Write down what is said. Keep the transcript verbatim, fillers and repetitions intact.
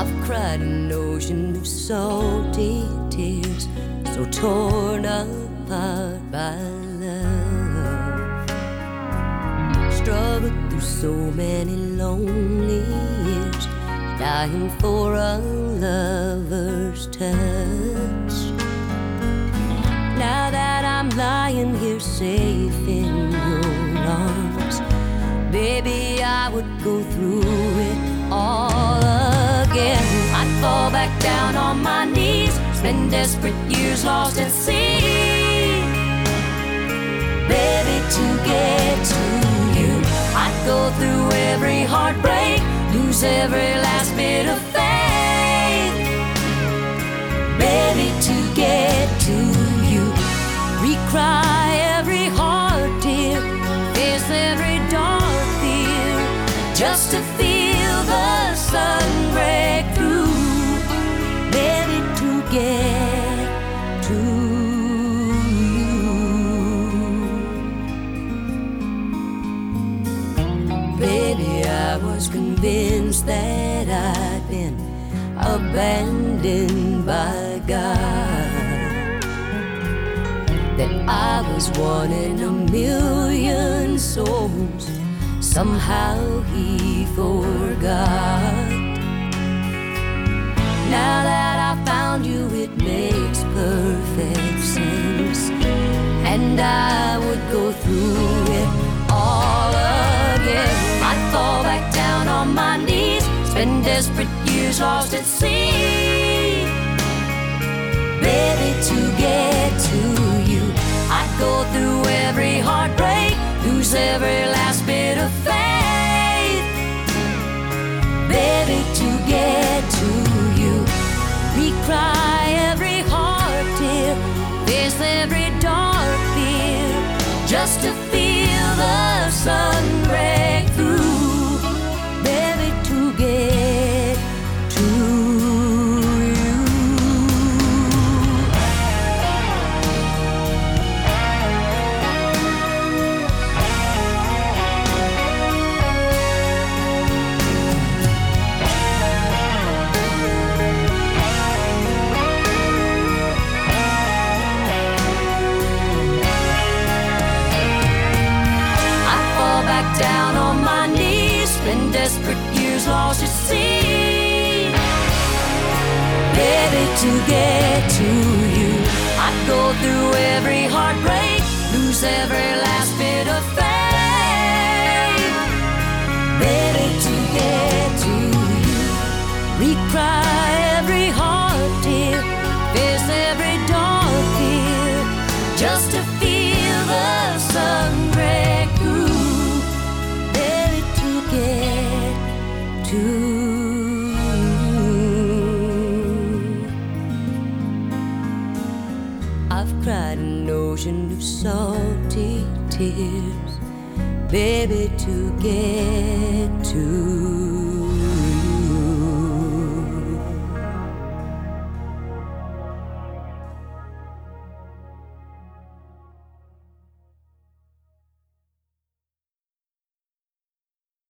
I've cried an ocean of salty tears, so torn apart by love. Struggled through so many lonely years, dying for a lover's touch. Now that I'm lying here safe in your arms, baby, I would go through it all again. I'd fall back down on my knees, spend desperate years lost at sea. Baby, to get to you, I'd go through every heartbreak, lose every last bit of faith. Baby, to get to you, recry every heart tear, face every dark fear, just to feel the sun break through. Baby, to get to you. Baby, I was convinced that I'd been abandoned by God, that I was one in a million souls. Somehow he forgot. Now that I found you, it makes perfect sense, and I would go through it all again. I'd fall back down on my knees, spend desperate years lost at sea. Baby, to get to you, I'd go through every heartbreak, lose every last bit of faith. Baby, to get to you, recry every heart tear, face every dark fear, just to feel the sun break through. Baby, to get to you. Down on my knees, spend desperate years lost at sea. Baby, to get to you, I'd go through every heartbreak, lose every last bit of faith. Baby, to get to you, recry every heart tear, face every dark fear, just to feel the sun break through. Get to I've cried an ocean of salty tears, baby, to get